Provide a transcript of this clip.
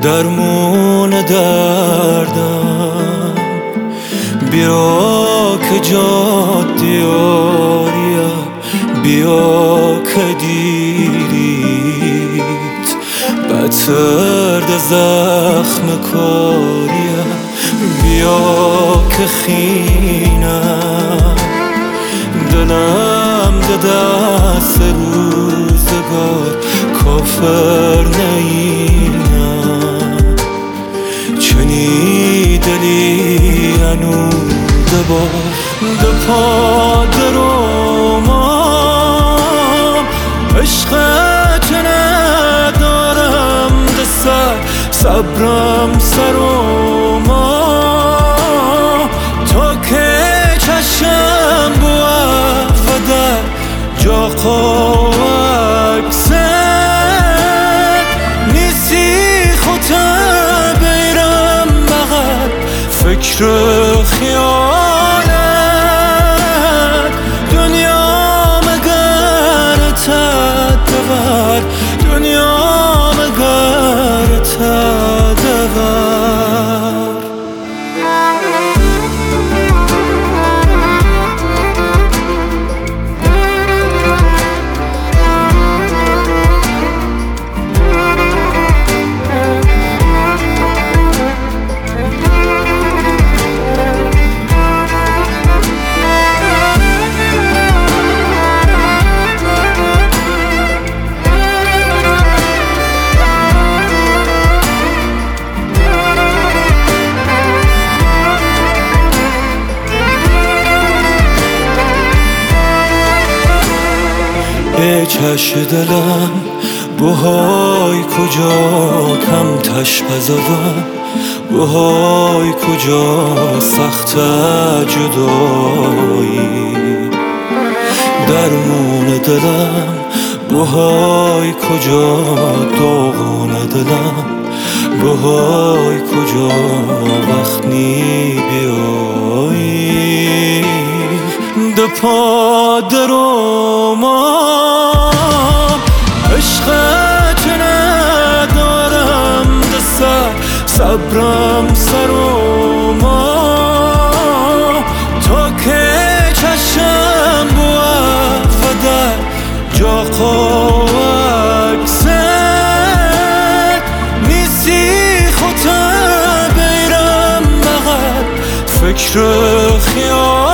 درمون دردم بیا که جاد دیاریم، بیا که دیریت بتر ده زخم کاریم، بیا که خینم دلم ده دست روزگار کافر نینم، چنی دلی انو دبار دپا درومم، عشقت ندارم ده سر صبرم سروما، تا که چشم بود و در جا قاکسه فکر خیالت دنیا مگر تدور، دنیا مگر تدور. ای چش دلم بوهای کجا کم تش بزدم، بوهای کجا سخت جدایی، درمون دلم بوهای کجا داغون دلم، بوهای کجا وقت نی بیایی دپا درومم، عشقت ندارم ده سر صبرم سروما، تا که چشم بود و در جا قاکسه نیستی خطه بیرم بغل فکر خیال